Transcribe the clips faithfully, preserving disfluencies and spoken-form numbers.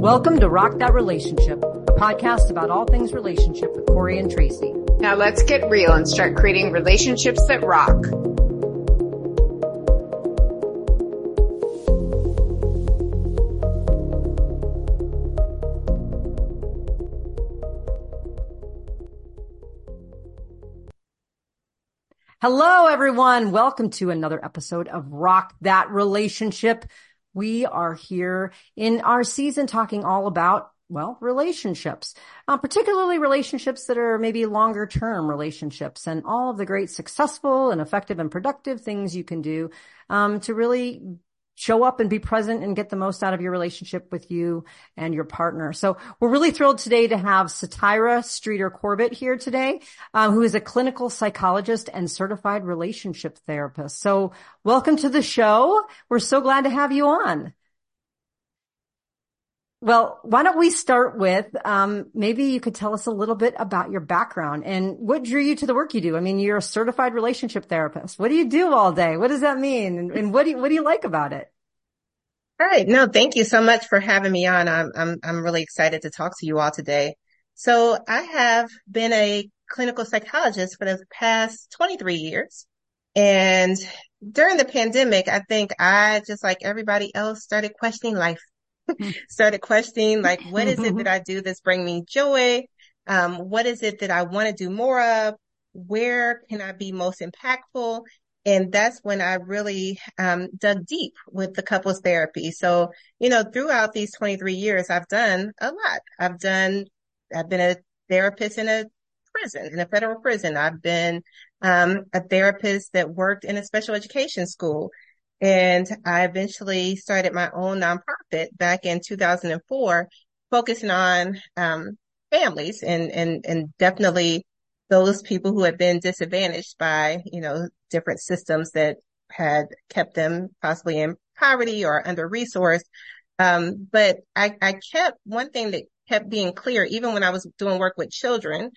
Welcome to Rock That Relationship, a podcast about all things relationship with Corey and Tracy. Now let's get real and start creating relationships that rock. Hello, everyone. Welcome to another episode of Rock That Relationship. We are here in our season talking all about, well, relationships, uh, particularly relationships that are maybe longer term relationships and all of the great successful and effective and productive things you can do um, to really show up and be present and get the most out of your relationship with you and your partner. So we're really thrilled today to have Satira Streeter Corbett here today, um, who is a clinical psychologist and certified relationship therapist. So welcome to the show. We're so glad to have you on. Well, why don't we start with, um, maybe you could tell us a little bit about your background and what drew you to the work you do. I mean, you're a certified relationship therapist. What do you do all day? What does that mean? And, and what do you, what do you like about it? All right. No, thank you so much for having me on. I'm, I'm, I'm really excited to talk to you all today. So I have been a clinical psychologist for the past twenty-three years. And during the pandemic, I think I, just like everybody else, started questioning life. started questioning, like, what is it that I do that's bring me joy? Um, what is it that I want to do more of? Where can I be most impactful? And that's when I really um, dug deep with the couples therapy. So, you know, throughout these twenty-three years, I've done a lot. I've done, I've been a therapist in a prison, in a federal prison. I've been um, a therapist that worked in a special education school. And I eventually started my own nonprofit back in two thousand four, focusing on um, families and, and, and definitely those people who had been disadvantaged by, you know, different systems that had kept them possibly in poverty or under-resourced. Um, but I, I kept, one thing that kept being clear, even when I was doing work with children,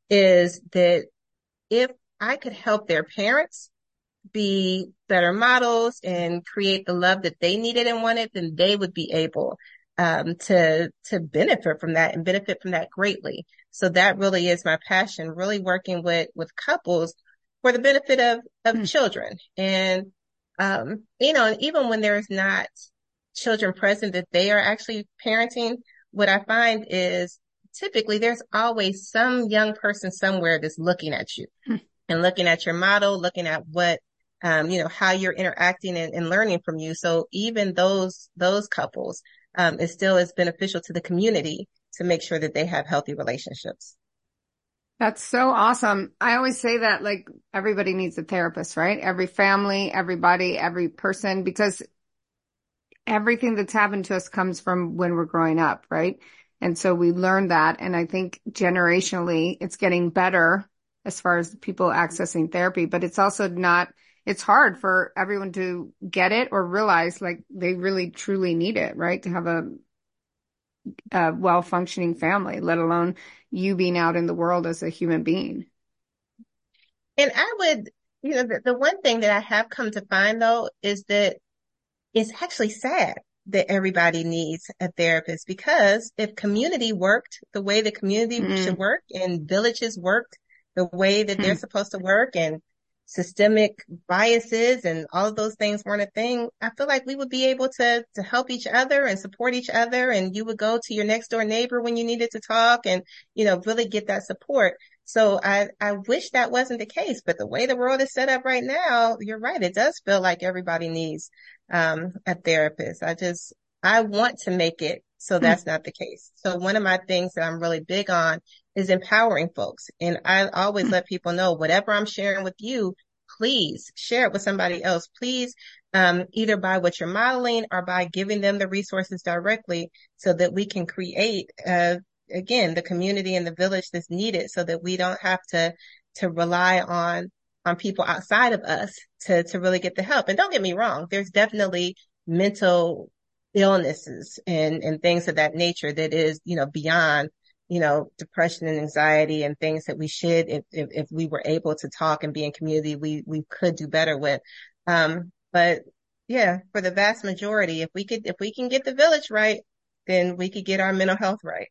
is that if I could help their parents be better models and create the love that they needed and wanted, then they would be able um to to benefit from that and benefit from that greatly. So that really is my passion, really working with with couples for the benefit of of mm. children. And um you know, and even when there's not children present that they are actually parenting, what I find is typically there's always some young person somewhere that's looking at you mm. and looking at your model, looking at what Um, you know, how you're interacting and, and learning from you. So even those, those couples, um, it still is beneficial to the community to make sure that they have healthy relationships. That's so awesome. I always say that, like, everybody needs a therapist, right? Every family, everybody, every person, because everything that's happened to us comes from when we're growing up, right? And so we learn that. And I think generationally it's getting better as far as people accessing therapy, but it's also not, it's hard for everyone to get it or realize like they really truly need it, right? To have a, a well-functioning family, let alone you being out in the world as a human being. And I would, you know, the, the one thing that I have come to find though is that it's actually sad that everybody needs a therapist, because if community worked the way the community mm. should work and villages worked the way that mm. they're supposed to work, and systemic biases and all of those things weren't a thing, I feel like we would be able to, to help each other and support each other. And you would go to your next door neighbor when you needed to talk and, you know, really get that support. So I, I wish that wasn't the case, but the way the world is set up right now, you're right. It does feel like everybody needs, um, a therapist. I just, I want to make it so that's not the case. So one of my things that I'm really big on is empowering folks. And I always let people know, whatever I'm sharing with you, please share it with somebody else. Please, um, either by what you're modeling or by giving them the resources directly so that we can create, uh, again, the community and the village that's needed so that we don't have to, to rely on, on people outside of us to, to really get the help. And don't get me wrong, there's definitely mental illnesses and, and things of that nature that is, you know, beyond, you know, depression and anxiety and things that we should, if, if, if we were able to talk and be in community, we, we could do better with. Um, but yeah, for the vast majority, if we could, if we can get the village right, then we could get our mental health right.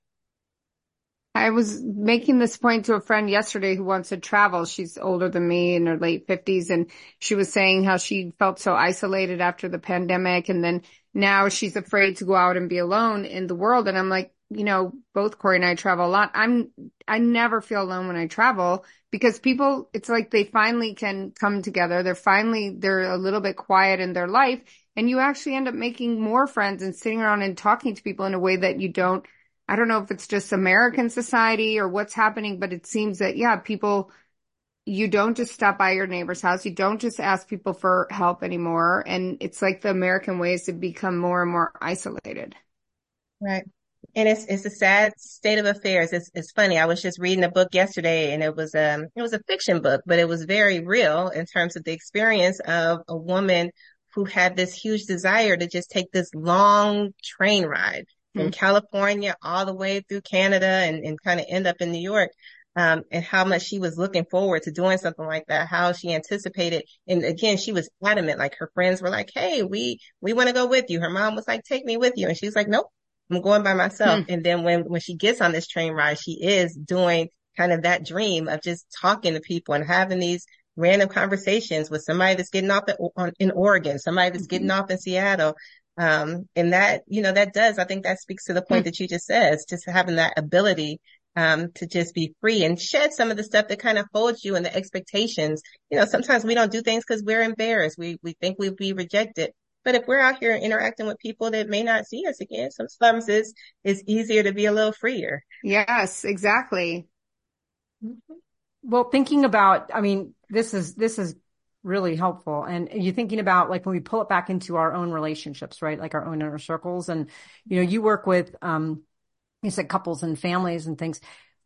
I was making this point to a friend yesterday who wants to travel. She's older than me, in her late fifties, and she was saying how she felt so isolated after the pandemic, and then now she's afraid to go out and be alone in the world. And I'm like, you know, both Corey and I travel a lot. I'm, I never feel alone when I travel because people, it's like they finally can come together. They're finally, they're a little bit quiet in their life, and you actually end up making more friends and sitting around and talking to people in a way that you don't. I don't know if it's just American society or what's happening, but it seems that, yeah, people, you don't just stop by your neighbor's house. You don't just ask people for help anymore. And it's like the American way is to become more and more isolated. Right. And it's, it's a sad state of affairs. It's, it's funny. I was just reading a book yesterday, and it was, um, it was a fiction book, but it was very real in terms of the experience of a woman who had this huge desire to just take this long train ride from California all the way through Canada and, and kind of end up in New York, um, and how much she was looking forward to doing something like that, how she anticipated. And again, she was adamant, like her friends were like, hey, we, we want to go with you. Her mom was like, take me with you. And she's like, nope, I'm going by myself. Hmm. And then when, when she gets on this train ride, she is doing kind of that dream of just talking to people and having these random conversations with somebody that's getting off in, in Oregon, somebody that's getting off in Seattle. Um, and that, you know, that does, I think that speaks to the point that you just said, it's just having that ability, um, to just be free and shed some of the stuff that kind of holds you and the expectations. You know, sometimes we don't do things because we're embarrassed. We, we think we'll be rejected. But if we're out here interacting with people that may not see us again, sometimes it's, it's easier to be a little freer. Yes, exactly. Mm-hmm. Well, thinking about, I mean, this is, this is really helpful. And you're thinking about like when we pull it back into our own relationships, right? Like our own inner circles. And, you know, you work with, um, you said couples and families and things.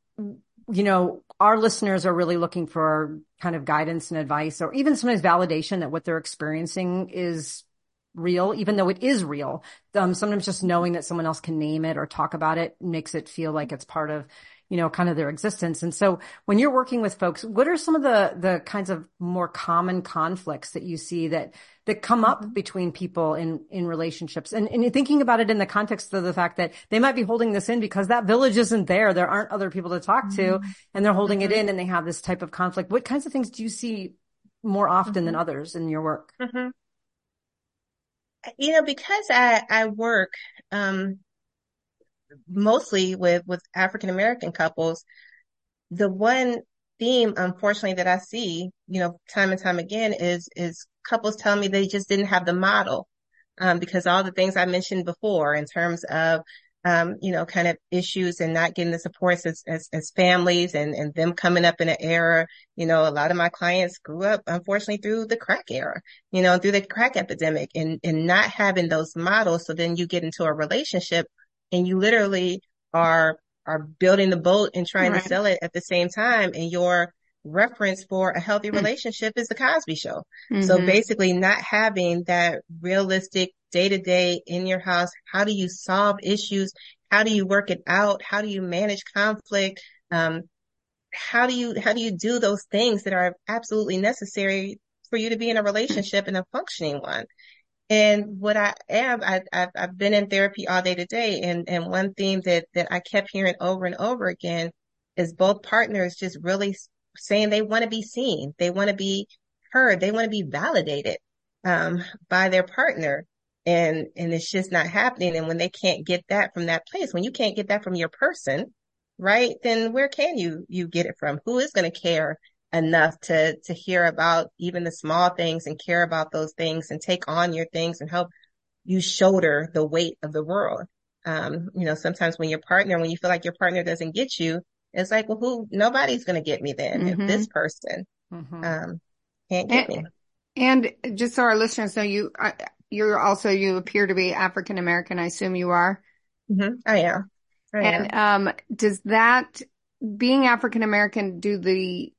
You know, our listeners are really looking for kind of guidance and advice, or even sometimes validation that what they're experiencing is real, even though it is real. Um, sometimes just knowing that someone else can name it or talk about it makes it feel like it's part of, you know, kind of their existence. And so when you're working with folks, what are some of the, the kinds of more common conflicts that you see that, that come up mm-hmm. between people in, in relationships? And, and you're thinking about it in the context of the fact that they might be holding this in because that village isn't there. There aren't other people to talk mm-hmm. to, and they're holding mm-hmm. it in, and they have this type of conflict. What kinds of things do you see more often mm-hmm. than others in your work? Mm-hmm. You know, because I, I work, um, mostly with, with African American couples, the one theme, unfortunately, that I see, you know, time and time again is, is couples telling me they just didn't have the model, um, because all the things I mentioned before in terms of, um, you know, kind of issues and not getting the supports as, as, as families and, and them coming up in an era. You know, a lot of my clients grew up, unfortunately, through the crack era, you know, through the crack epidemic, and, and not having those models. So then you get into a relationship and you literally are, are building the boat and trying right. to sell it at the same time. And your reference for a healthy relationship is the Cosby Show. Mm-hmm. So basically not having that realistic day to day in your house. How do you solve issues? How do you work it out? How do you manage conflict? Um, how do you, how do you do those things that are absolutely necessary for you to be in a relationship and a functioning one? And what I am, I, I've, I've been in therapy all day today. And, and one theme that, that I kept hearing over and over again is both partners just really saying they want to be seen. They want to be heard. They want to be validated, um, by their partner. And, and it's just not happening. And when they can't get that from that place, when you can't get that from your person, right, then where can you, you get it from? Who is going to care enough to, to hear about even the small things and care about those things and take on your things and help you shoulder the weight of the world? Um, you know, sometimes when your partner, when you feel like your partner doesn't get you, it's like, well, who, nobody's going to get me then mm-hmm. if this person, mm-hmm. um, can't get and, me. And just so our listeners know, you, I, you're also, you appear to be African American. I assume you are. Mm-hmm. I am. I and, am. um, does that, being African American, do the,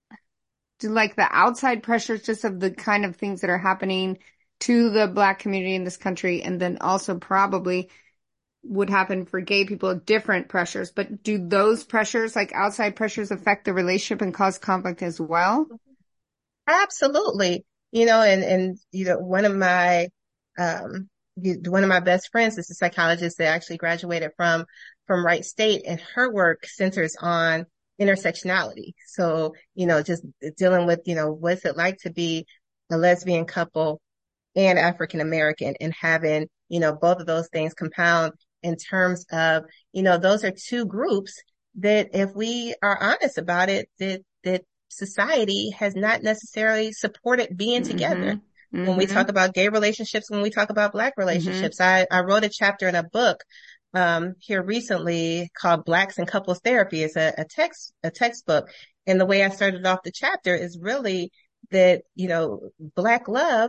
do like the outside pressures just of the kind of things that are happening to the Black community in this country, and then also probably would happen for gay people, different pressures, but do those pressures, like outside pressures, affect the relationship and cause conflict as well? Absolutely. You know, and, and, you know, one of my, um, one of my best friends is a psychologist that actually graduated from, from Wright State, and her work centers on intersectionality. So, you know, just dealing with, you know, what's it like to be a lesbian couple and African American, and having, you know, both of those things compound in terms of, you know, those are two groups that, if we are honest about it, that, that society has not necessarily supported being Mm-hmm. together. Mm-hmm. When we talk about gay relationships, when we talk about Black relationships, Mm-hmm. I, I wrote a chapter in a book, um, here recently called Blacks and Couples Therapy. It's a, a text, a textbook. And the way I started off the chapter is really that, you know, Black love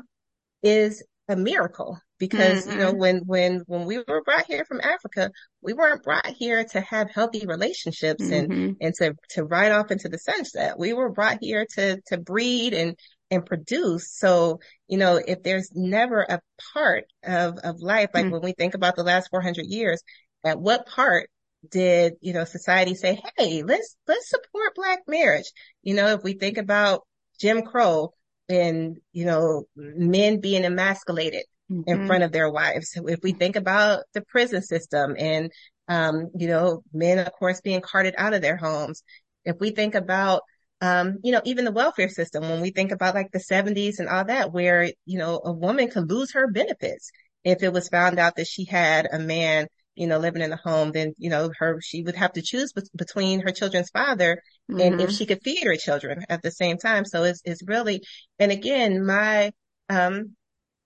is a miracle, because, Mm-hmm. you know, when, when, when we were brought here from Africa, we weren't brought here to have healthy relationships and, Mm-hmm. and to, to ride off into the sunset. We were brought here to, to breed and, and produce. So, you know, if there's never a part of, of life, like Mm-hmm. when we think about the last four hundred years, at what part did, you know, society say, hey, let's, let's support Black marriage? You know, if we think about Jim Crow, and, you know, men being emasculated in Mm-hmm. front of their wives. If we think about the prison system and, um, you know, men, of course, being carted out of their homes. If we think about, um, you know, even the welfare system, when we think about like the seventies and all that, where, you know, a woman could lose her benefits if it was found out that she had a man, you know, living in the home, then, you know, her, she would have to choose be- between her children's father and if Mm-hmm. she could feed her children at the same time. So it's, it's really, and again, my, um,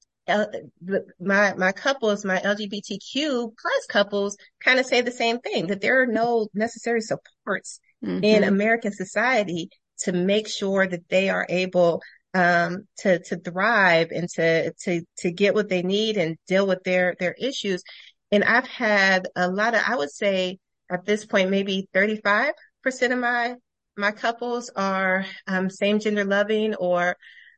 L- my, my couples, my L G B T Q plus couples kind of say the same thing, that there are no necessary supports in Mm-hmm. American society to make sure that they are able, um, to, to thrive and to, to, to get what they need and deal with their, their issues. And I've had a lot of, I would say at this point, maybe thirty-five percent of my, my couples are, um, same gender loving, or,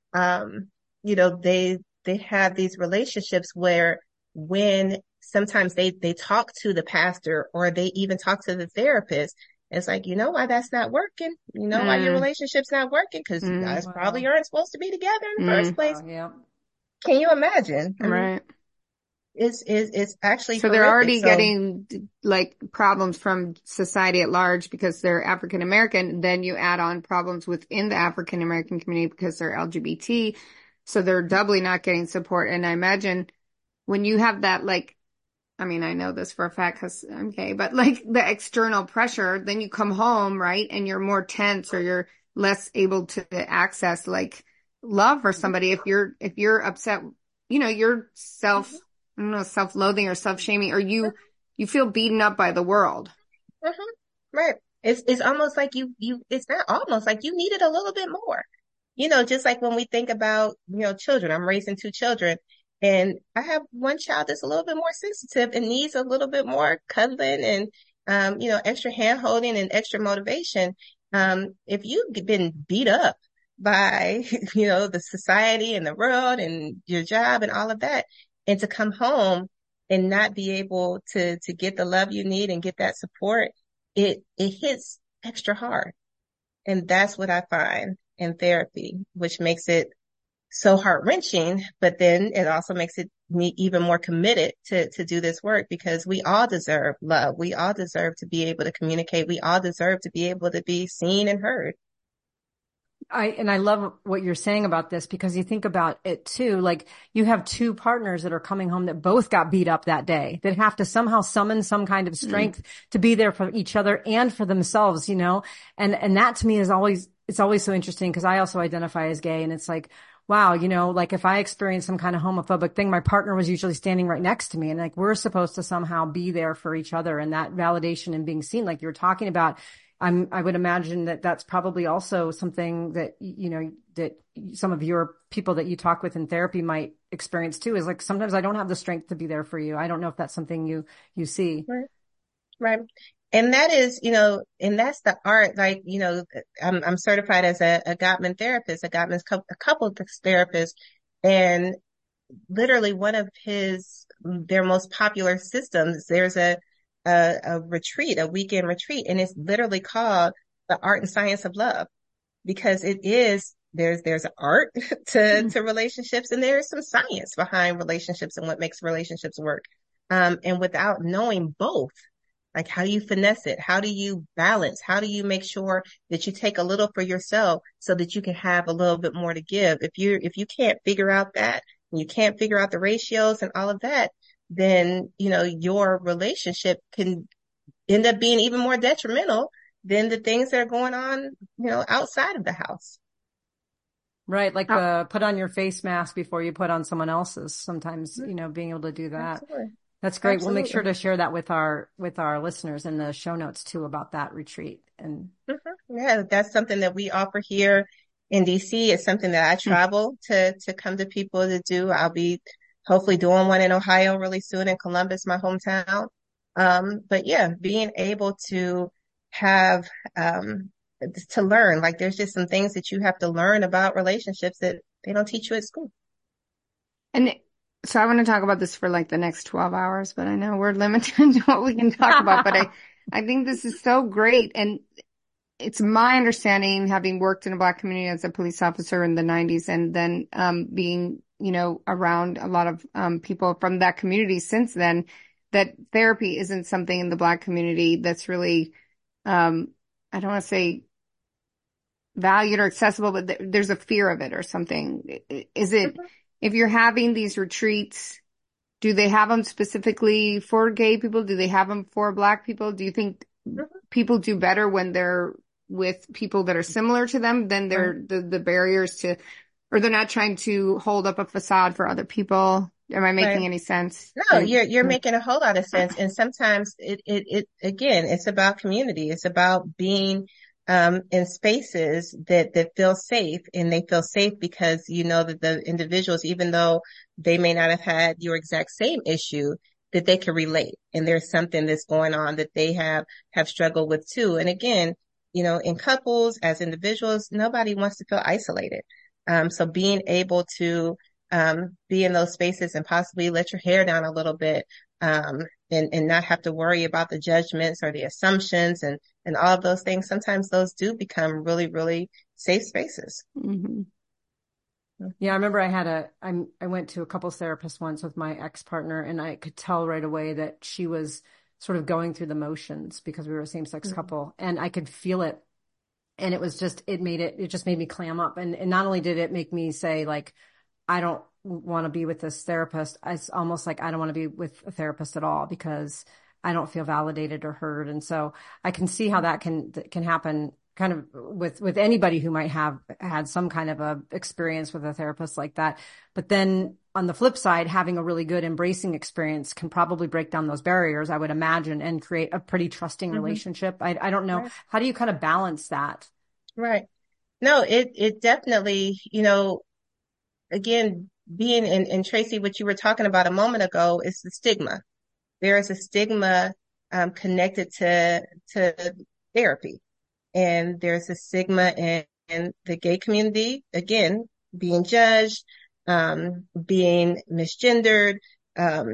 um, you know, they, they have these relationships where when sometimes they, they talk to the pastor or they even talk to the therapist, it's like, you know why that's not working? You know why your Mm-hmm. relationship's not working? Because you guys probably Wow. aren't supposed to be together in the first Mm-hmm. place. Wow. Yeah. Can you imagine? I mean, Right. it's, it's, it's actually So they're horrific. already So, getting like problems from society at large because they're African American. Then you add on problems within the African American community because they're L G B T. So they're doubly not getting support. And I imagine when you have that, like, I mean, I know this for a fact because I'm gay, but like the external pressure, then you come home, right? And you're more tense or you're less able to access like love for somebody. If you're, if you're upset, you know, you're self, I don't know, self-loathing or self-shaming, or you, you feel beaten up by the world. mhm, right. It's, it's almost like you, you, it's not almost like you needed a little bit more. You know, just like when we think about, you know, children, I'm raising two children and I have one child that's a little bit more sensitive and needs a little bit more cuddling and, um, you know, extra hand holding and extra motivation. Um, if you've been beat up by, you know, the society and the world and your job and all of that, and to come home and not be able to, to get the love you need and get that support, it, it hits extra hard. And that's what I find in therapy, which makes it so heart wrenching, but then it also makes it me even more committed to, to do this work, because we all deserve love. We all deserve to be able to communicate. We all deserve to be able to be seen and heard. I, and I love what you're saying about this, because you think about it too, like you have two partners that are coming home that both got beat up that day, that have to somehow summon some kind of strength mm. to be there for each other and for themselves, you know? And, and that to me is always, it's always so interesting, because I also identify as gay, and it's like, wow, you know, like if I experience some kind of homophobic thing, my partner was usually standing right next to me, and like we're supposed to somehow be there for each other, and that validation and being seen, like you're talking about. I'm, I would imagine that that's probably also something that, you know, that some of your people that you talk with in therapy might experience too, is like, sometimes I don't have the strength to be there for you. I don't know if that's something you, you see. Right. Right. And that is, you know, and that's the art, like, you know, I'm, I'm certified as a, a Gottman therapist, a Gottman's co- a couple therapist, and literally one of his, their most popular systems, there's a, a, a retreat, a weekend retreat, and it's literally called the art and science of love, because it is there's, there's an art to, to relationships, and there's some science behind relationships and what makes relationships work. Um, and without knowing both, like, how do you finesse it? How do you balance? How do you make sure that you take a little for yourself so that you can have a little bit more to give? If you, if you can't figure out that, and you can't figure out the ratios and all of that, then, you know, your relationship can end up being even more detrimental than the things that are going on, you know, outside of the house. Right. Like Oh, the put on your face mask before you put on someone else's. Sometimes, you know, being able to do that. Absolutely. That's great. We'll make sure Absolutely. to share that with our, with our listeners in the show notes too about that retreat. And Mm-hmm. Yeah, that's something that we offer here in D C. It's something that I travel to, to come to people to do. I'll be hopefully doing one in Ohio really soon, in Columbus, my hometown. Um, but yeah, being able to have, um, to learn, like, there's just some things that you have to learn about relationships that they don't teach you at school. and so I want to talk about this for like the next twelve hours, but I know we're limited to what we can talk about, but I, I think this is so great. And it's my understanding, having worked in a Black community as a police officer in the nineties, and then, um, being, you know, around a lot of, um, people from that community since then, that therapy isn't something in the Black community that's really, um, I don't want to say valued or accessible, but th- there's a fear of it or something. Is it, Mhm. if you're having these retreats, do they have them specifically for gay people? Do they have them for Black people? Do you think Mhm. people do better when they're with people that are similar to them than Right. they're the, the barriers to, or they're not trying to hold up a facade for other people? Am I making Right. any sense? No, And you're you're making a whole lot of sense. And sometimes it it it again, it's about community. It's about being um in spaces that that feel safe, and they feel safe because you know that the individuals, even though they may not have had your exact same issue, that they can relate. And there's something that's going on that they have have struggled with too. And again, you know, in couples, as individuals, nobody wants to feel isolated. Um, so being able to um, be in those spaces and possibly let your hair down a little bit, um, and, and not have to worry about the judgments or the assumptions and, and all of those things. Sometimes those do become really, really safe spaces. mm-hmm. yeah, I remember I had a, I, I went to a couples therapist once with my ex-partner, and I could tell right away that she was sort of going through the motions because we were a same-sex Mm-hmm. couple, and I could feel it. And it was just, it made it, it just made me clam up. And, and not only did it make me say, like, I don't want to be with this therapist, it's almost like I don't want to be with a therapist at all because I don't feel validated or heard. And so I can see how that can, that can happen kind of with, with anybody who might have had some kind of a experience with a therapist like that. But then on the flip side, having a really good embracing experience can probably break down those barriers, I would imagine, and create a pretty trusting Mm-hmm. relationship. I, I don't know. Right. How do you kind of balance that? Right. No, it, it definitely, you know, again, being in, in Tracy, what you were talking about a moment ago is the stigma. There is a stigma, um, connected to, to therapy. And there's a stigma in, in the gay community, again, being judged, um, being misgendered, um,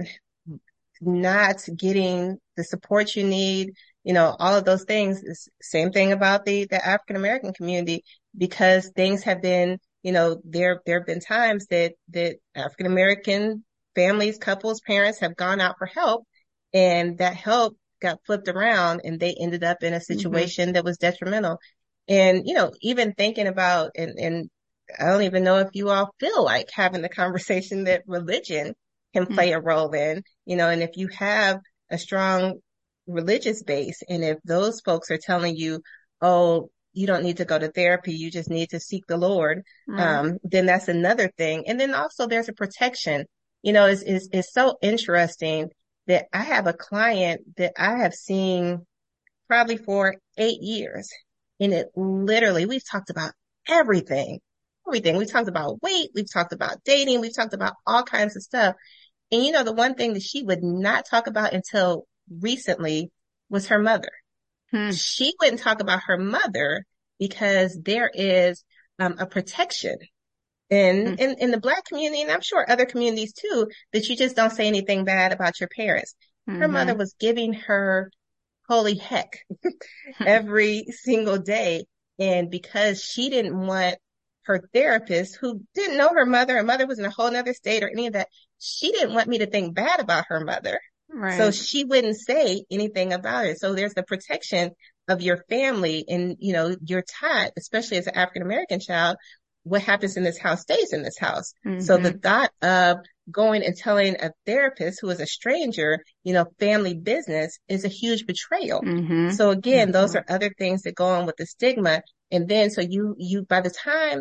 not getting the support you need, you know, all of those things. Same thing about the, the African American community, because things have been, you know, there, there have been times that, that African American families, couples, parents have gone out for help, and that help got flipped around and they ended up in a Mm-hmm. situation that was detrimental. And, you know, even thinking about, and, and I don't even know if you all feel like having the conversation that religion can play a role in, you know, and if you have a strong religious base, and if those folks are telling you, oh, you don't need to go to therapy, you just need to seek the Lord, Right. um, then that's another thing. And then also there's a protection, you know, it's, it's, it's so interesting that I have a client that I have seen probably for eight years. And it literally, we've talked about everything, everything. We've talked about weight. We've talked about dating. We've talked about all kinds of stuff. And you know, the one thing that she would not talk about until recently was her mother. Hmm. She wouldn't talk about her mother because there is um, a protection in, Hmm. in, in the Black community, and I'm sure other communities too, that you just don't say anything bad about your parents. Her mother Mm-hmm. was giving her holy heck every single day. And because she didn't want her therapist, who didn't know her mother, her mother was in a whole nother state or any of that, she didn't want me to think bad about her mother. So Right. she wouldn't say anything about it. So there's the protection of your family, and, you know, you're taught, especially as an African American child, what happens in this house stays in this house. Mm-hmm. So the thought of going and telling a therapist who is a stranger, you know, family business is a huge betrayal. Mm-hmm. So again, Mm-hmm. those are other things that go on with the stigma. And then, so you, you, by the time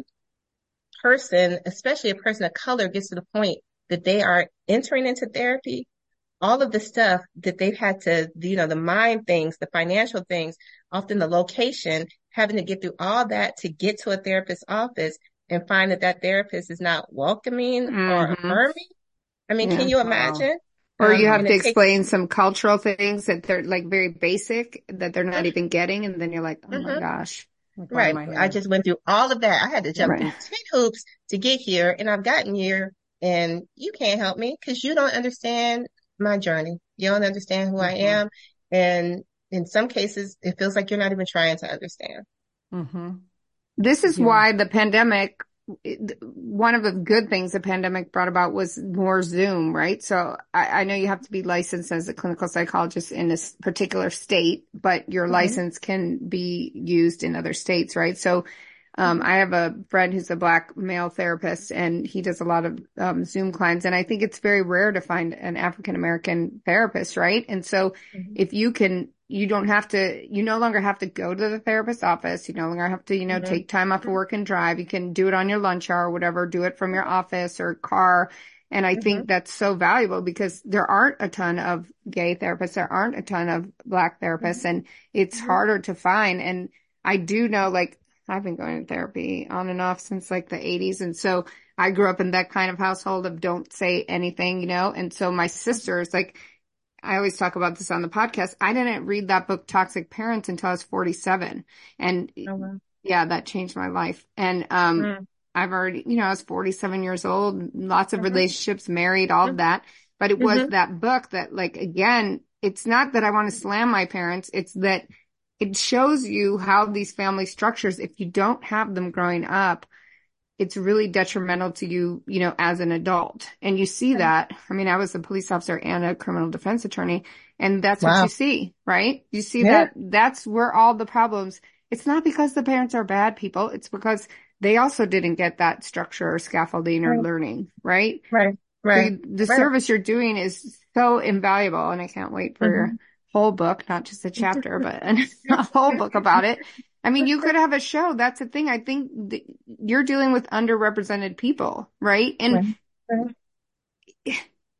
person, especially a person of color, gets to the point that they are entering into therapy, all of the stuff that they've had to, you know, the mind things, the financial things, often the location, having to get through all that to get to a therapist's office and find that that therapist is not welcoming Mm-hmm. or affirming. I mean, Yeah. can you Wow. imagine? Or Um, you have and to it takes, explain some cultural things that they're like very basic that they're not even getting. And then you're like, oh my Mhm. gosh. Like, why Right. am I I here? just went through all of that. I had to jump Right. through ten hoops to get here, and I've gotten here, and you can't help me because you don't understand my journey. You don't understand who I Mhm. am. And in some cases, it feels like you're not even trying to understand. Mhm. This is Yeah. why the pandemic, it- one of the good things the pandemic brought about was more Zoom, right? So I, I know you have to be licensed as a clinical psychologist in this particular state, but your Mhm. license can be used in other states, right? So um, I have a friend who's a Black male therapist, and he does a lot of um, Zoom clients. And I think it's very rare to find an African American therapist, right? And so Mhm. if you can, you don't have to, you no longer have to go to the therapist's office. You no longer have to, you know, Mhm. take time off of work and drive. You can do it on your lunch hour or whatever, do it from your office or car. And I Mhm. think that's so valuable because there aren't a ton of gay therapists. There aren't a ton of Black therapists, and it's Mhm. harder to find. And I do know, like, I've been going to therapy on and off since like the eighties. And so I grew up in that kind of household of don't say anything, you know? And so my sisters, like, I always talk about this on the podcast. I didn't read that book, Toxic Parents, until I was forty-seven. And Oh, wow. yeah, that changed my life. And, um, Mm. I've already, you know, I was forty-seven years old, lots of Mhm. relationships, married, all of that. But it was Mhm. that book that, like, again, it's not that I want to slam my parents. It's that it shows you how these family structures, if you don't have them growing up, it's really detrimental to you, you know, as an adult. And you see that. I mean, I was a police officer and a criminal defense attorney, and that's what Wow. you see, right? You see Yeah. that that's where all the problems, it's not because the parents are bad people. It's because they also didn't get that structure or scaffolding or Right. learning, right? Right. So Right. you, the Right. service you're doing is so invaluable, and I can't wait for your Mhm. whole book, not just a chapter, but a whole book about it. I mean, you could have a show. That's the thing. I think th- you're dealing with underrepresented people, right? And Right. Right.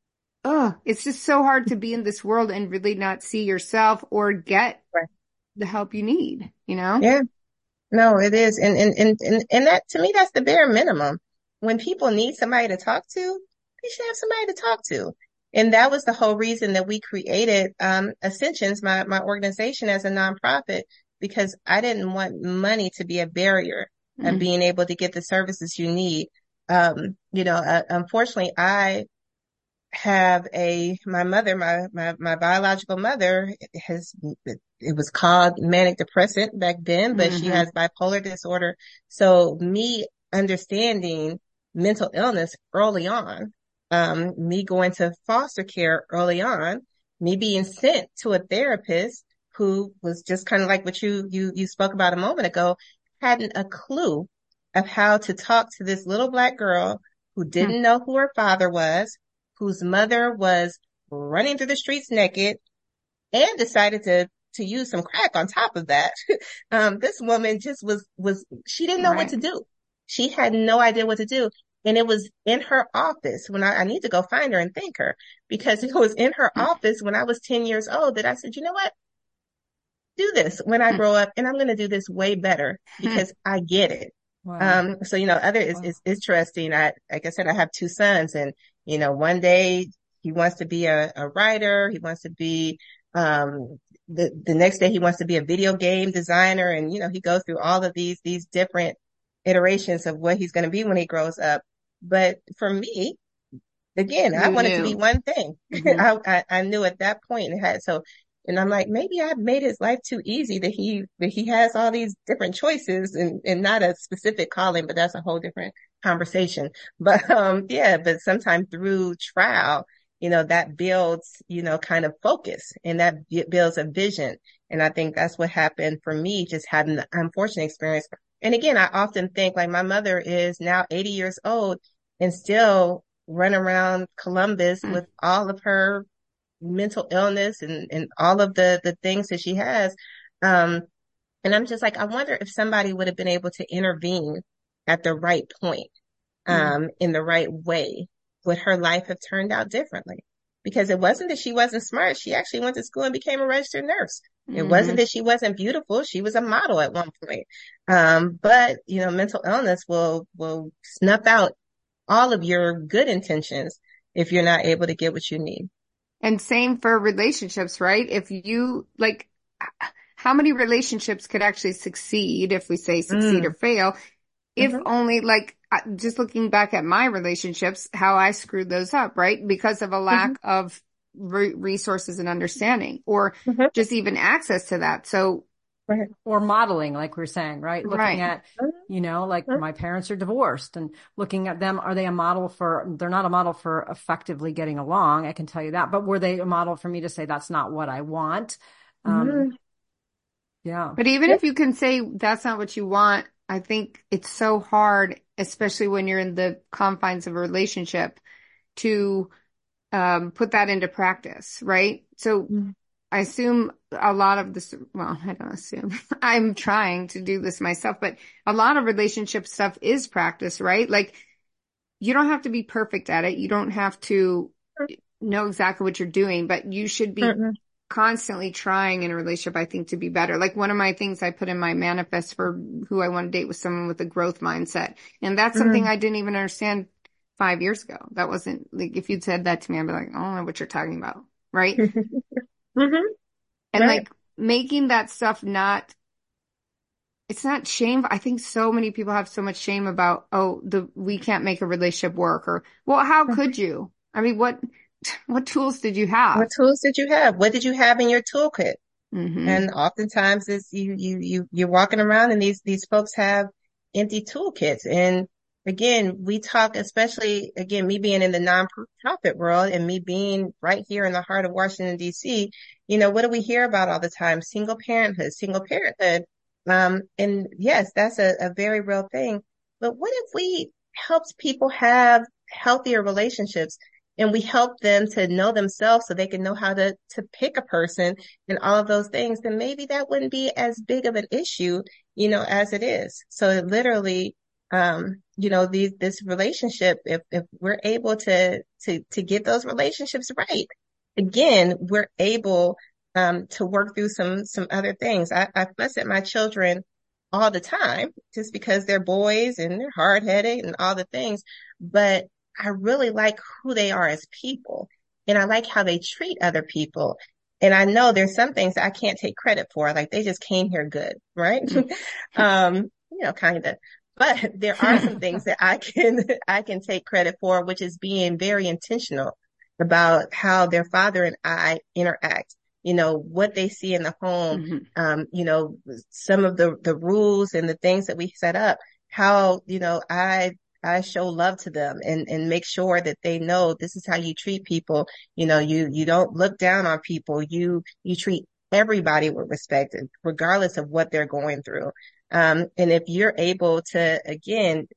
oh, it's just so hard to be in this world and really not see yourself or get Right. the help you need, you know? Yeah. No, it is. And, and, and, and, and that, to me, that's the bare minimum. When people need somebody to talk to, they should have somebody to talk to. And that was the whole reason that we created, um, Ascensions, my, my organization, as a nonprofit, because I didn't want money to be a barrier of Mm. being able to get the services you need. Um, you know, uh, unfortunately, I have a, my mother, my, my, my biological mother has, it was called manic depressant back then, but she Mm-hmm. has bipolar disorder. So me understanding mental illness early on, um, me going to foster care early on, me being sent to a therapist who was just kind of like what you, you, you spoke about a moment ago, hadn't a clue of how to talk to this little Black girl who didn't know who her father was, whose mother was running through the streets naked and decided to, to use some crack on top of that. um, this woman just was, was, she didn't know Right. what to do. She had no idea what to do. And it was in her office when I, I need to go find her and thank her, because it was in her office when I was ten years old that I said, you know what? Do this when I grow up, and I'm going to do this way better because I get it. Wow. Um, so, you know, other is, Wow. is interesting. I, like I said, I have two sons, and, you know, one day he wants to be a, a writer. He wants to be, um, the, the next day he wants to be a video game designer. And, you know, he goes through all of these, these different iterations of what he's going to be when he grows up. But for me, again, I You wanted to be knew. one thing. Mm-hmm. I, I, I knew at that point and had, so And I'm like, maybe I've made his life too easy that he, that he has all these different choices and, and not a specific calling, but that's a whole different conversation. But, um, yeah, but sometimes through trial, you know, that builds, you know, kind of focus and that builds a vision. And I think that's what happened for me, just having the unfortunate experience. And again, I often think like my mother is now eighty years old and still run around Columbus Mm. with all of her mental illness and, and all of the, the things that she has. Um, and I'm just like, I wonder if somebody would have been able to intervene at the right point, Mm. um, in the right way. Would her life have turned out differently? Because it wasn't that she wasn't smart. She actually went to school and became a registered nurse. It wasn't Mm-hmm. that she wasn't beautiful. She was a model at one point. Um, but, you know, mental illness will, will snuff out all of your good intentions if you're not able to get what you need. And same for relationships, right? If you like, how many relationships could actually succeed if we say succeed Mm. or fail? If Mhm. only like I- just looking back at my relationships, how I screwed those up, right? Because of a lack Mhm. of re- resources and understanding or Mhm. just even access to that. So, Right. Or modeling, like we we're saying, right? Looking right. at, you know, like Mhm. my parents are divorced and looking at them, are they a model for, they're not a model for effectively getting along. I can tell you that, but were they a model for me to say, that's not what I want? Um, Mhm. yeah. But even Yeah. if you can say that's not what you want, I think it's so hard, especially when you're in the confines of a relationship, to um, put that into practice, right? So Mhm. I assume a lot of this, well, I don't assume, I'm trying to do this myself, but a lot of relationship stuff is practice, right? Like you don't have to be perfect at it. You don't have to know exactly what you're doing, but you should be Mhm. constantly trying in a relationship, I think, to be better. Like one of my things I put in my manifest for who I want to date was someone with a growth mindset. And that's something Mhm. I didn't even understand five years ago. That wasn't like, if you'd said that to me, I'd be like, I don't know what you're talking about. Right. Mhm. And Right. like making that stuff not, it's not shame. I think so many people have so much shame about, oh, the, we can't make a relationship work or, well, how could you? I mean, what, what tools did you What have? tools did you have? What did you have in your toolkit? Mm-hmm. And oftentimes it's you, you, you, you're walking around and these, these folks have empty toolkits. And again, we talk, especially again, me being in the nonprofit world and me being right here in the heart of Washington, D C, you know, what do we hear about all the time? Single parenthood, single parenthood. Um, and yes, that's a, a very real thing. But what if we helped people have healthier relationships and we help them to know themselves so they can know how to, to pick a person and all of those things, then maybe that wouldn't be as big of an issue, you know, as it is. So it literally, um, you know, these, this relationship, if, if we're able to, to, to get those relationships right, again, we're able, um, to work through some, some other things. I, I fuss at my children all the time just because they're boys and they're hard headed and all the things, but I really like who they are as people and I like how they treat other people. And I know there's some things I can't take credit for, like they just came here good, right? um, you know, kind of. But there are some things that I can I can take credit for, which is being very intentional about how their father and I interact. You know, what they see in the home, Mm-hmm. um, you know, some of the the rules and the things that we set up, how, you know, I I show love to them and, and make sure that they know this is how you treat people. You know, you, you don't look down on people. You, you treat everybody with respect, regardless of what they're going through. Um, and if you're able to, again,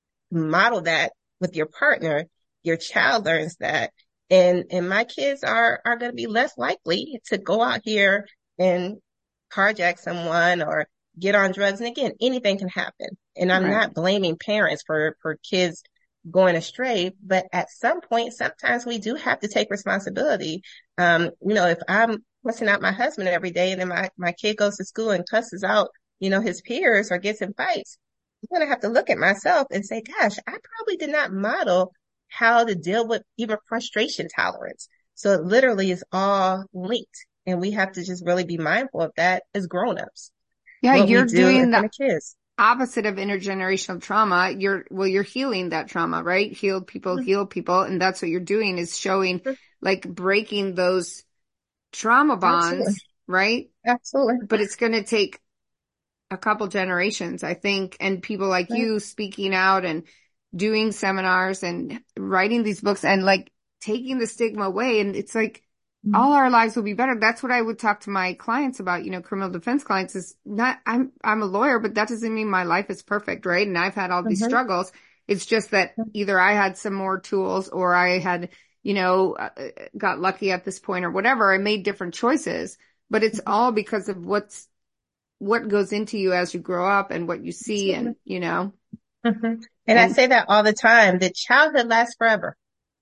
model that with your partner, your child learns that. And, and my kids are, are going to be less likely to go out here and carjack someone or get on drugs. And again, anything can happen. And I'm Right. not blaming parents for, for kids going astray, but at some point, sometimes we do have to take responsibility. Um, you know, if I'm cussing out my husband every day and then my, my kid goes to school and cusses out, you know, his peers or gets in fights, I'm going to have to look at myself and say, gosh, I probably did not model how to deal with even frustration tolerance. So it literally is all linked. And we have to just really be mindful of that as grown-ups, Yeah, what we you're do in doing front the of kids. opposite of intergenerational trauma. You're, well, you're healing that trauma, right? Healed people, heal people. And that's what you're doing is showing, like breaking those trauma Absolutely. bonds, right? Absolutely. But it's going to take a couple generations, I think, and people like Right. you speaking out and doing seminars and writing these books and like taking the stigma away. And it's like all our lives will be better. That's what I would talk to my clients about, you know, criminal defense clients is not, I'm, I'm a lawyer, but that doesn't mean my life is perfect, right? And I've had all these Mm-hmm. struggles. It's just that either I had some more tools or I had, you know, uh, got lucky at this point or whatever. I made different choices, but it's all because of what's, what goes into you as you grow up and what you see and, you know, Mm-hmm. And I and, say that all the time, that childhood lasts forever.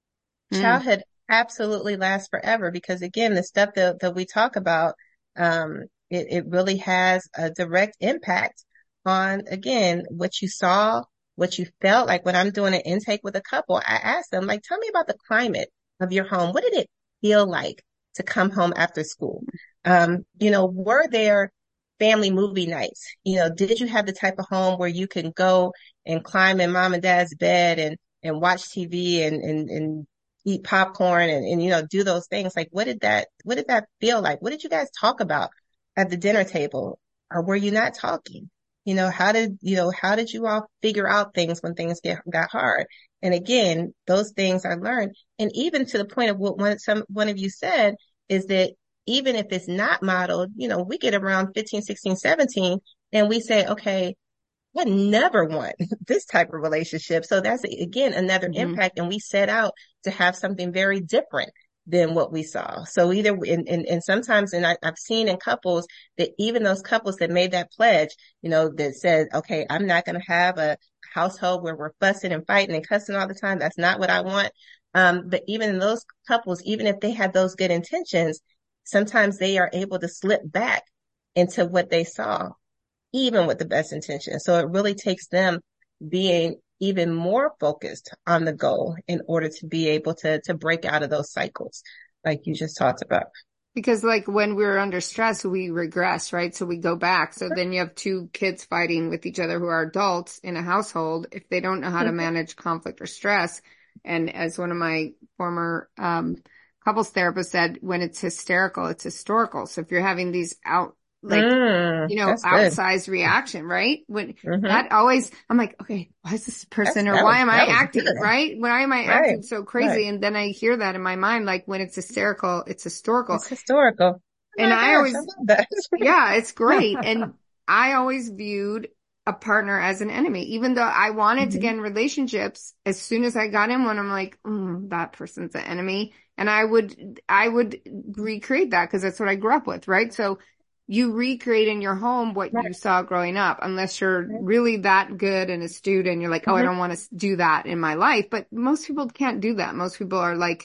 mm, Childhood absolutely lasts forever because again, the stuff that, that we talk about, um, it, it really has a direct impact on, again, what you saw, what you felt like. When I'm doing an intake with a couple, I ask them, like, tell me about the climate of your home. What did it feel like to come home after school? Um, you know, were there family movie nights? You know, did you have the type of home where you can go and climb in mom and dad's bed and, and watch T V and, and, and eat popcorn and, and, you know, do those things? Like, what did that, what did that feel like? What did you guys talk about at the dinner table? Or were you not talking? You know, how did, you know, how did you all figure out things when things get, got hard? And again, those things are learned. And even to the point of what one, some, one of you said is that even if it's not modeled, you know, we get around fifteen, sixteen, seventeen and we say, okay, I never want this type of relationship. So that's again another mm-hmm. impact. And we set out to have something very different than what we saw. So either, and, and, and sometimes, and I, I've seen in couples that even those couples that made that pledge, you know, that said, okay, I'm not going to have a household where we're fussing and fighting and cussing all the time. That's not what I want. Um, but even in those couples, even if they had those good intentions, sometimes they are able to slip back into what they saw, even with the best intentions. So it really takes them being even more focused on the goal in order to be able to, to break out of those cycles, like you just talked about. Because like when we're under stress, we regress, right? So we go back. So then you have two kids fighting with each other who are adults in a household if they don't know how to manage conflict or stress. And as one of my former um, couples therapists said, when it's hysterical, it's historical. So if you're having these out, like, Mm, you know, that's good. outsized reaction, right? When Mm-hmm. that always, I'm like, okay, why is this person That's, or that why was, am I that was acting, good. right? Why am I Right. acting so crazy? Right. And then I hear that in my mind, like when it's hysterical, it's historical. It's historical. Oh And my I gosh, always, I love that. yeah, it's great. And I always viewed a partner as an enemy, even though I wanted to Mm-hmm. get in relationships. As soon as I got in one, I'm like, mm, that person's an enemy. And I would, I would recreate that because that's what I grew up with, right? So you recreate in your home what Right. you saw growing up, unless you're really that good and astute and you're like, oh, I Mm-hmm. don't want to do that in my life. But most people can't do that. Most people are like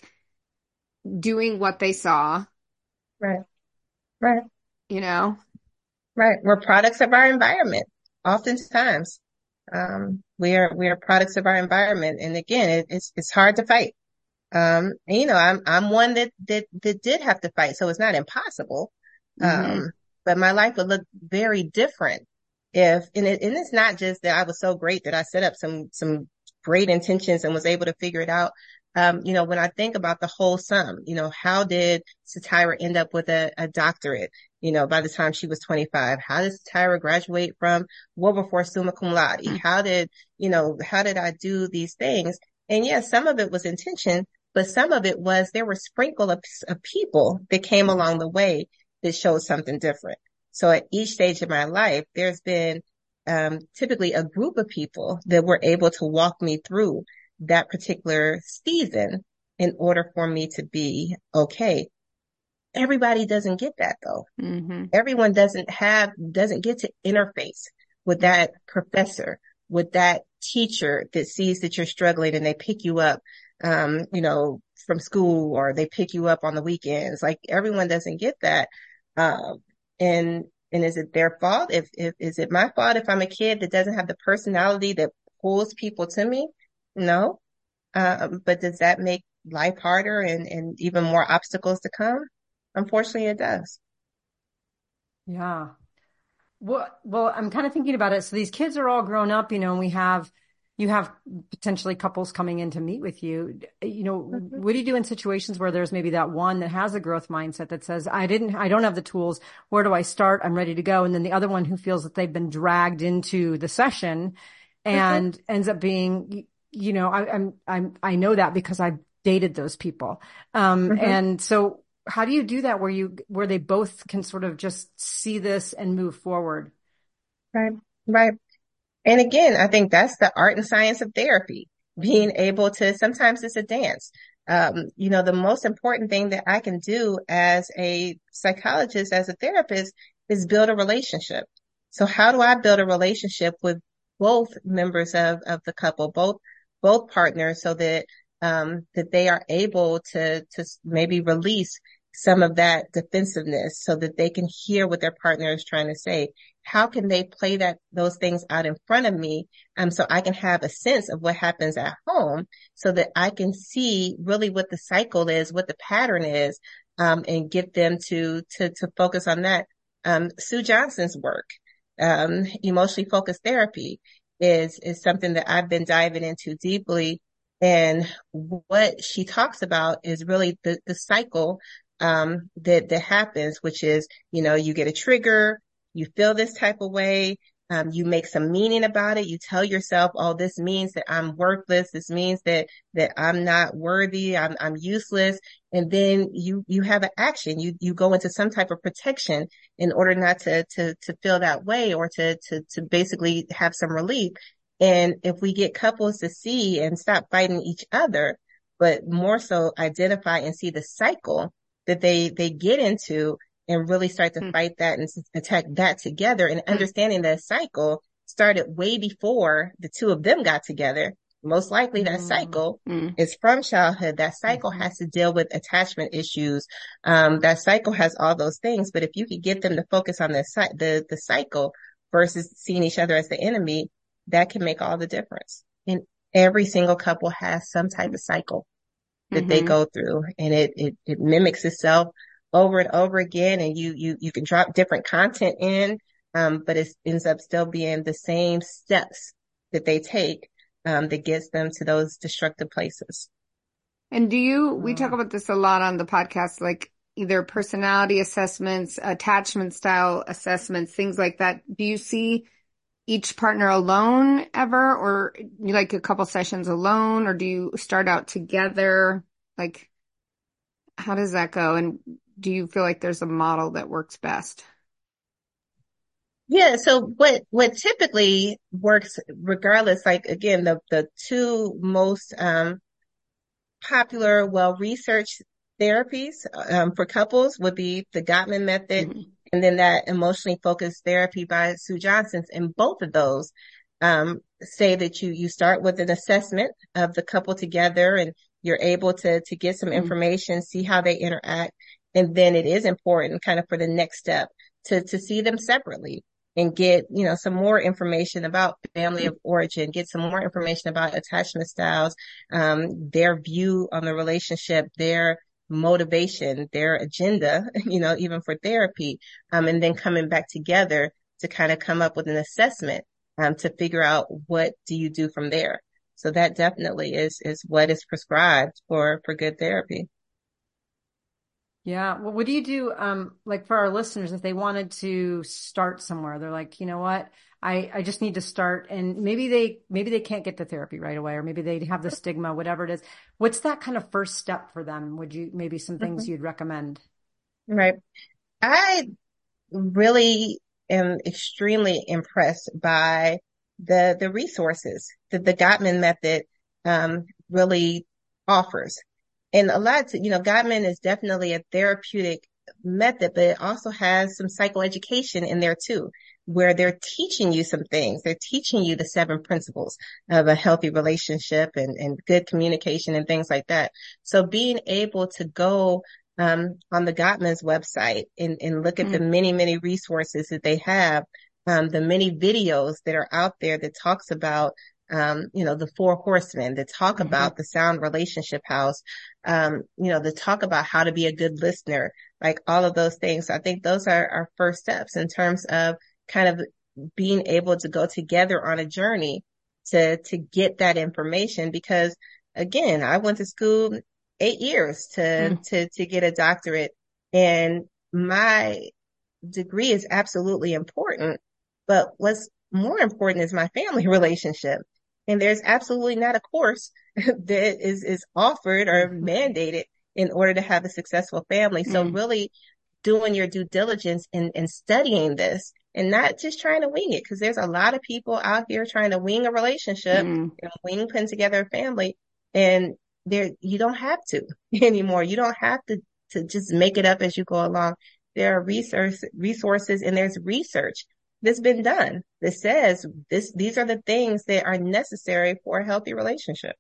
doing what they saw, Right. Right. you know? Right. We're products of our environment. Oftentimes, um, we are, we are products of our environment. And again, it, it's, it's hard to fight. Um, and, you know, I'm, I'm one that, that, that did have to fight. So it's not impossible. Mm-hmm. Um, but my life would look very different if, and it, and it's not just that I was so great that I set up some, some great intentions and was able to figure it out. Um, you know, when I think about the whole sum, you know, how did Satira end up with a, a doctorate? You know, by the time she was twenty-five, how did Satira graduate from Wilberforce summa cum laude? How did, you know, how did I do these things? And yes, some of it was intention, but some of it was there were sprinkle of, of people that came along the way that showed something different. So at each stage of my life, there's been um, typically a group of people that were able to walk me through that particular season in order for me to be okay. Everybody doesn't get that though. Mm-hmm. Everyone doesn't have, doesn't get to interface with that professor, with that teacher that sees that you're struggling and they pick you up, um, you know, from school or they pick you up on the weekends. Like everyone doesn't get that. Um, and, and is it their fault? If, if, is it my fault if I'm a kid that doesn't have the personality that pulls people to me? No. Um, but does that make life harder and, and even more obstacles to come? Unfortunately, it does. Yeah. Well, well, I'm kind of thinking about it. So these kids are all grown up, you know, and we have you have potentially couples coming in to meet with you, you know, Mhm. what do you do in situations where there's maybe that one that has a growth mindset that says, I didn't, I don't have the tools. Where do I start? I'm ready to go. And then the other one who feels that they've been dragged into the session Mhm. and ends up being, you know, I, I'm, I'm, I know that because I've dated those people. Um, Mhm. and so how do you do that where you, where they both can sort of just see this and move forward? Right. Right. And again, I think that's the art and science of therapy, being able to, sometimes it's a dance. Um, you know, the most important thing that I can do as a psychologist, as a therapist, is build a relationship. So how do I build a relationship with both members of, of the couple, both, both partners so that, um, that they are able to, to maybe release some of that defensiveness so that they can hear what their partner is trying to say? How can they play that, those things out in front of me? Um, so I can have a sense of what happens at home so that I can see really what the cycle is, what the pattern is, um, and get them to, to, to focus on that. Um, Sue Johnson's work, um, emotionally focused therapy is, is something that I've been diving into deeply. And what she talks about is really the, the cycle, um, that, that happens, which is, you know, you get a trigger, you feel this type of way. Um, you make some meaning about it. You tell yourself, oh, this means that I'm worthless. This means that, that I'm not worthy. I'm, I'm useless. And then you, you have an action. You, you go into some type of protection in order not to, to, to feel that way or to, to, to basically have some relief. And if we get couples to see and stop fighting each other, but more so identify and see the cycle that they, they get into, and really start to Hmm. fight that and attack that together, and understanding that cycle started way before the two of them got together. Most likely that cycle Mm-hmm. is from childhood. That cycle Mm-hmm. has to deal with attachment issues. Um, that cycle has all those things. But if you could get them to focus on the, the, the cycle versus seeing each other as the enemy, that can make all the difference. And every single couple has some type of cycle that they Mm-hmm. go through, and it, it, it mimics itself over and over again. And you, you, you can drop different content in, um, but it ends up still being the same steps that they take, um, that gets them to those destructive places. And do you, we talk Mm. about this a lot on the podcast, like either personality assessments, attachment style assessments, things like that. Do you see each partner alone ever, or you like a couple sessions alone, or do you start out together? Like, how does that go? And do you feel like there's a model that works best? Yeah. So what, what typically works regardless, like again, the, the two most, um, popular, well-researched therapies, um, for couples would be the Gottman method, Mm-hmm. and then that emotionally focused therapy by Sue Johnson. And both of those, um, say that you, you start with an assessment of the couple together, and you're able to, to get some information, see how they interact. And then it is important kind of for the next step to, to see them separately and get, you know, some more information about family of origin, get some more information about attachment styles, um, their view on the relationship, their motivation, their agenda, you know, even for therapy, um, and then coming back together to kind of come up with an assessment, um, to figure out what do you do from there. So that definitely is, is what is prescribed for, for good therapy. Yeah. Well, what do you do? Um, like for our listeners, if they wanted to start somewhere, they're like, you know what? I, I just need to start, and maybe they, maybe they can't get to therapy right away, or maybe they have the stigma, whatever it is. What's that kind of first step for them? Would you, maybe some things Mhm. you'd recommend? Right. I really am extremely impressed by the the resources that the Gottman method, um, really offers. And a lot, to, you know, Gottman is definitely a therapeutic method, but it also has some psychoeducation in there too, where they're teaching you some things. They're teaching you the seven principles of a healthy relationship and, and good communication and things like that. So being able to go, um, on the Gottman's website and, and look at the Mm-hmm. many, many resources that they have, um, the many videos that are out there that talks about, um, you know, the four horsemen, that talk Mm-hmm. about the sound relationship house, um, you know, that talk about how to be a good listener, like all of those things. So I think those are our first steps in terms of kind of being able to go together on a journey to, to get that information because again, I went to school eight years to, mm. to, to get a doctorate, and my degree is absolutely important, but what's more important is my family relationship. And there's absolutely not a course that is, is offered or mandated in order to have a successful family. So mm. really doing your due diligence and, and studying this and not just trying to wing it, because there's a lot of people out here trying to wing a relationship mm. and wing putting together a family. And there, you don't have to anymore. You don't have to, to just make it up as you go along. There are resource, resources and there's research that's been done that says this, these are the things that are necessary for a healthy relationship.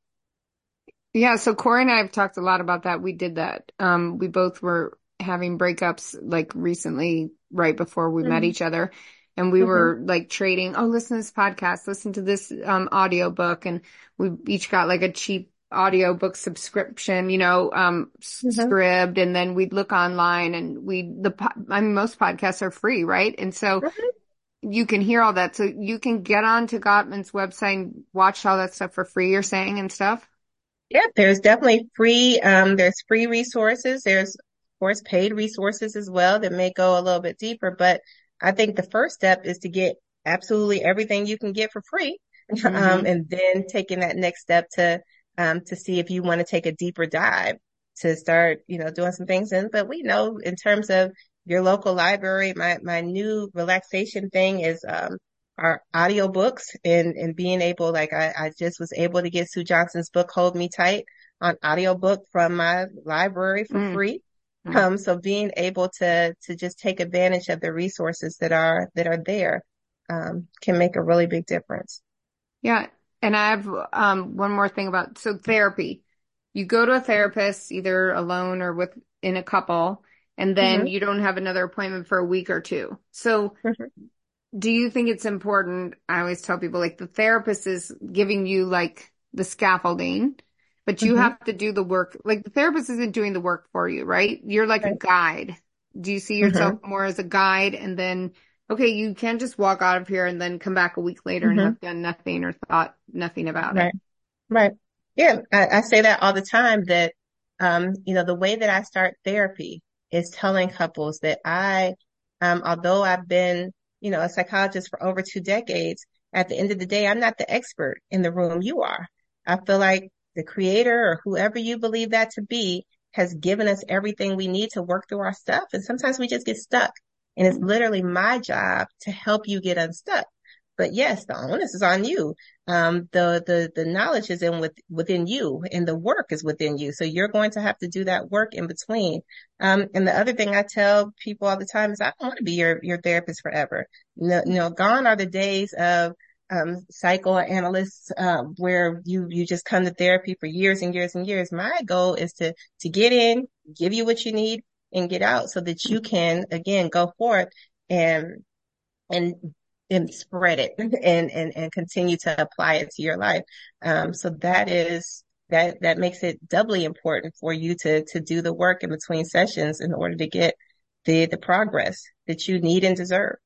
Yeah. So Corey and I have talked a lot about that. We did that. Um, we both were having breakups like recently, right before we mm-hmm. met each other. And we mm-hmm. were like trading, oh, listen to this podcast, listen to this, um, audio book. And we each got like a cheap audio book subscription, you know, um, mm-hmm. Scribd. And then we'd look online and we, the, I mean, most podcasts are free, right? And so mm-hmm. you can hear all that. So you can get on to Gottman's website and watch all that stuff for free, you're saying, and stuff. Yeah, there's definitely free, um, there's free resources. There's, of course, paid resources as well that may go a little bit deeper. But I think the first step is to get absolutely everything you can get for free. Mm-hmm. Um, and then taking that next step to, um, to see if you want to take a deeper dive to start, you know, doing some things. And, but we know in terms of your local library, my, my new relaxation thing is, um, our audiobooks and, and being able, like I, I just was able to get Sue Johnson's book, Hold Me Tight, on audiobook from my library for mm. free. Mm. Um, so being able to, to just take advantage of the resources that are, that are there, um, can make a really big difference. Yeah. And I have, um, one more thing about, so therapy, you go to a therapist either alone or with, in a couple, and then mm-hmm. you don't have another appointment for a week or two. So mm-hmm. do you think it's important? I always tell people like the therapist is giving you like the scaffolding, but you mm-hmm. have to do the work. Like the therapist isn't doing the work for you, right? You're like right. a guide. Do you see yourself mm-hmm. more as a guide? And then, okay, you can't just walk out of here and then come back a week later mm-hmm. and have done nothing or thought nothing about right. it. Right. Yeah. I, I say that all the time that, um, you know, the way that I start therapy is telling couples that I, um, although I've been, you know, a psychologist for over two decades, at the end of the day, I'm not the expert in the room. You are. I feel like the creator or whoever you believe that to be has given us everything we need to work through our stuff. And sometimes we just get stuck. And it's literally my job to help you get unstuck. But yes, the onus is on you. Um, the, the, the knowledge is in with, within you and the work is within you. So you're going to have to do that work in between. Um, and the other thing I tell people all the time is I don't want to be your, your therapist forever. No, you know, gone are the days of, um, psychoanalysts, um, where you, you just come to therapy for years and years and years. My goal is to, to get in, give you what you need and get out so that you can, again, go forth and, and, and spread it and, and, and continue to apply it to your life. Um, so that is, that, that makes it doubly important for you to, to do the work in between sessions in order to get the, the progress that you need and deserve.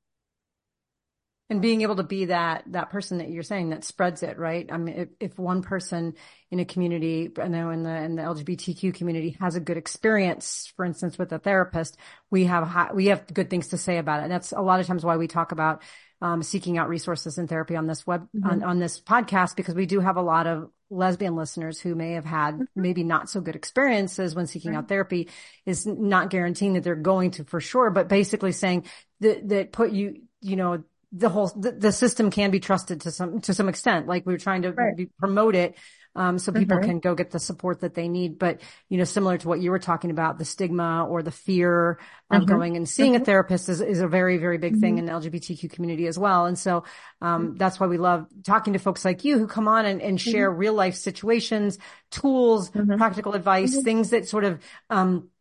And being able to be that, that person that you're saying that spreads it, right? I mean, if, if one person in a community, I know in the, in the L G B T Q community has a good experience, for instance, with a therapist, we have, high, we have good things to say about it. And that's a lot of times why we talk about, um, seeking out resources and therapy on this web, mm-hmm. on, on this podcast, because we do have a lot of lesbian listeners who may have had mm-hmm. maybe not so good experiences when seeking mm-hmm. out therapy, is not guaranteeing that they're going to for sure, but basically saying that, that put you, you know, the whole, the, the system can be trusted to some, to some extent. Like we were trying to right. be, promote it, um, so people mm-hmm. can go get the support that they need. But, you know, similar to what you were talking about, the stigma or the fear of mm-hmm. going and seeing mm-hmm. a therapist is, is a very, very big mm-hmm. thing in the L G B T Q community as well. And so, um, mm-hmm. that's why we love talking to folks like you who come on and, and share mm-hmm. real life situations, tools, mm-hmm. practical advice, mm-hmm. things that sort of, um,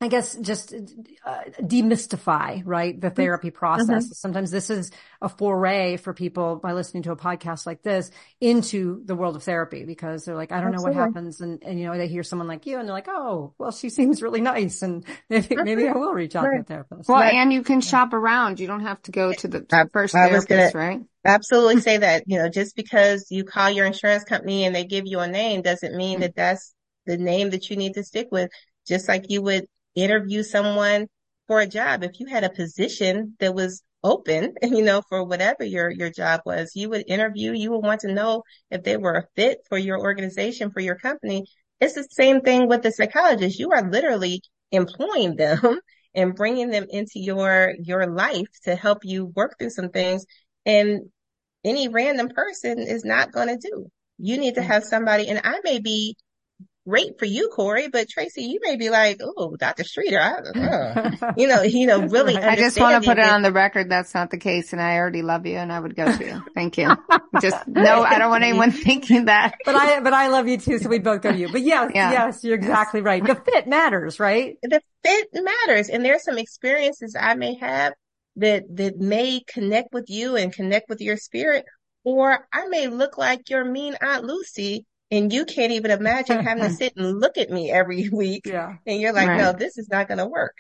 I guess just uh, demystify, right, the therapy process. Mm-hmm. Sometimes this is a foray for people by listening to a podcast like this into the world of therapy because they're like, I don't know what Absolutely. happens. And, and, you know, they hear someone like you and they're like, oh, well, she seems really nice. And maybe, maybe I will reach out Right. to a therapist. Well, Right. and you can shop around. You don't have to go to the I, first I was therapist, gonna right? absolutely say that, you know, just because you call your insurance company and they give you a name doesn't mean that that's the name that you need to stick with. Just like you would interview someone for a job. If you had a position that was open, you know, for whatever your, your job was, you would interview, you would want to know if they were a fit for your organization, for your company. It's the same thing with the psychologist. You are literally employing them and bringing them into your, your life to help you work through some things. And any random person is not going to do. You need to have somebody, and I may be great for you, Corey, but Tracy, you may be like, oh, Doctor Streeter, I, uh, you know, you know, really Right. I just want to put it understanding on the record. That's not the case. And I already love you and I would go to you. Thank you. Just no, I don't want anyone thinking that. But I, but I love you too. So we both go to you. But yes, Yeah. yes, you're exactly right. The fit matters, right? the fit matters. And there's some experiences I may have that, that may connect with you and connect with your spirit, or I may look like your mean Aunt Lucy and you can't even imagine having to sit and look at me every week. Yeah. And you're like, Right. no, this is not going to work.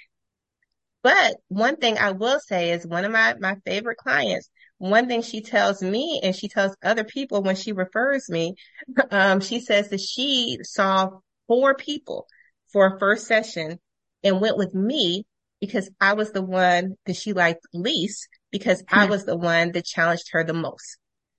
But one thing I will say is one of my, my favorite clients, one thing she tells me and she tells other people when she refers me, um, she says that she saw four people for a first session and went with me because I was the one that she liked least because I was the one that challenged her the most.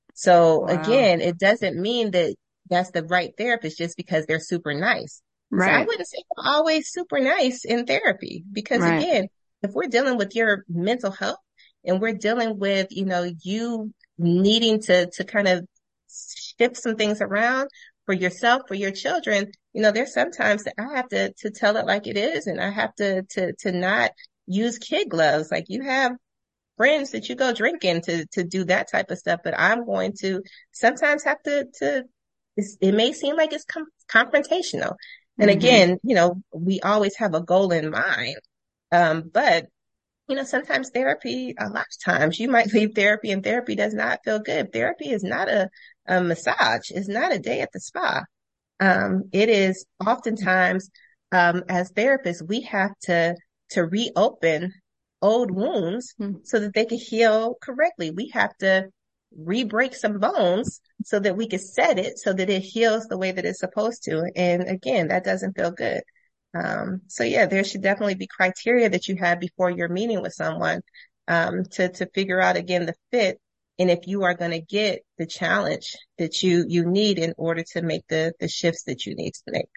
So Wow. again, it doesn't mean that that's the right therapist just because they're super nice. So I Right. wouldn't say I'm always super nice in therapy because Right. again, if we're dealing with your mental health and we're dealing with, you know, you needing to, to kind of shift some things around for yourself, for your children, you know, there's sometimes that I have to, to tell it like it is. And I have to, to, to not use kid gloves. Like you have friends that you go drinking to, to do that type of stuff, but I'm going to sometimes have to, to, it's, it may seem like it's com- confrontational. And Mhm. again, you know, we always have a goal in mind. Um, but you know, sometimes therapy, a lot of times you might leave therapy and therapy does not feel good. Therapy is not a, a massage. It's not a day at the spa. Um, it is oftentimes, um, as therapists, we have to, to reopen old wounds Mhm. so that they can heal correctly. We have to re-break some bones so that we can set it so that it heals the way that it's supposed to. And again, that doesn't feel good. Um, so yeah, there should definitely be criteria that you have before you're meeting with someone, um, to, to figure out again the fit. And if you are going to get the challenge that you, you need in order to make the, the shifts that you need to make.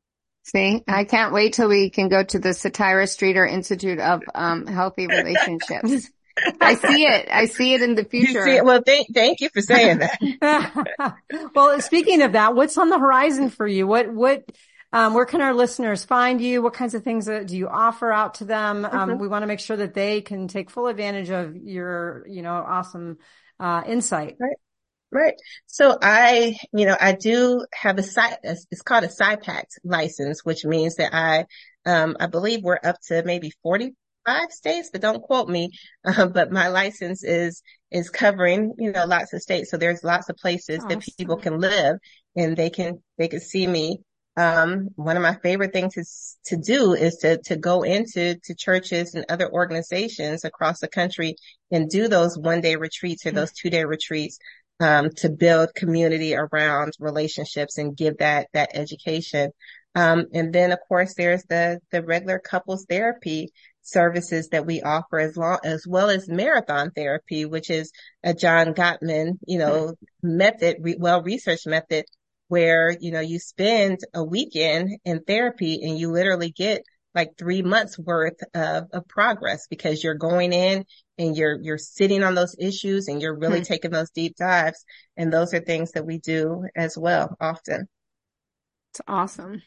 See, I can't wait till we can go to the Satira Streeter Institute of um, Healthy Relationships. I see it. I see it in the You future. see, well, thank, thank you for saying that. Well, speaking of that, what's on the horizon for you? What, what, um, where can our listeners find you? What kinds of things uh, do you offer out to them? Um, Mhm. we want to make sure that they can take full advantage of your, you know, awesome, uh, insight. Right. Right. So I, you know, I do have a site, it's called a SIPACT license, which means that I, um, I believe we're up to maybe forty-five states, but don't quote me. Uh, but my license is, is covering, you know, lots of states. So there's lots of places that people Awesome. can live and they can, they can see me. Um, one of my favorite things to, to do is to, to go into, to churches and other organizations across the country and do those one day retreats or those two day retreats. Um, to build community around relationships and give that, that education. Um, and then of course there's the, the regular couples therapy services that we offer as long, as well as marathon therapy, which is a John Gottman, you know, method, re, well-researched method where, you know, you spend a weekend in therapy and you literally get like three months worth of, of progress because you're going in and you're, you're sitting on those issues and you're really Hmm. taking those deep dives. And those are things that we do as well often. It's awesome.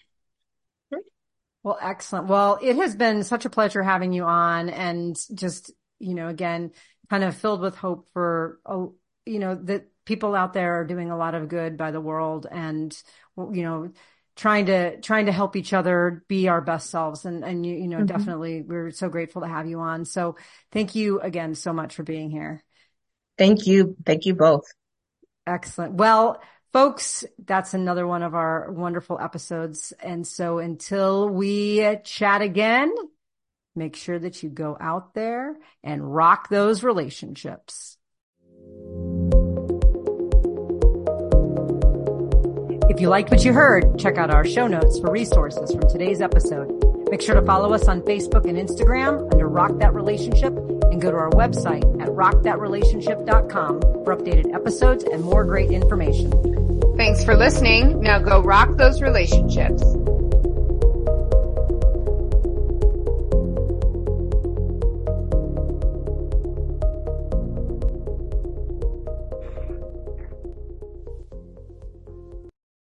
Well, excellent. Well, it has been such a pleasure having you on and just, you know, again, kind of filled with hope for, oh, you know, that people out there are doing a lot of good by the world and, you know, trying to, trying to help each other be our best selves. And, and you, you know, mm-hmm. definitely we're so grateful to have you on. So thank you again so much for being here. Thank you. Thank you both. Excellent. Well, folks, that's another one of our wonderful episodes. And so until we chat again, make sure that you go out there and rock those relationships. If you liked what you heard, check out our show notes for resources from today's episode. Make sure to follow us on Facebook and Instagram under Rock That Relationship, and go to our website at rock that relationship dot com for updated episodes and more great information. Thanks for listening. Now go rock those relationships.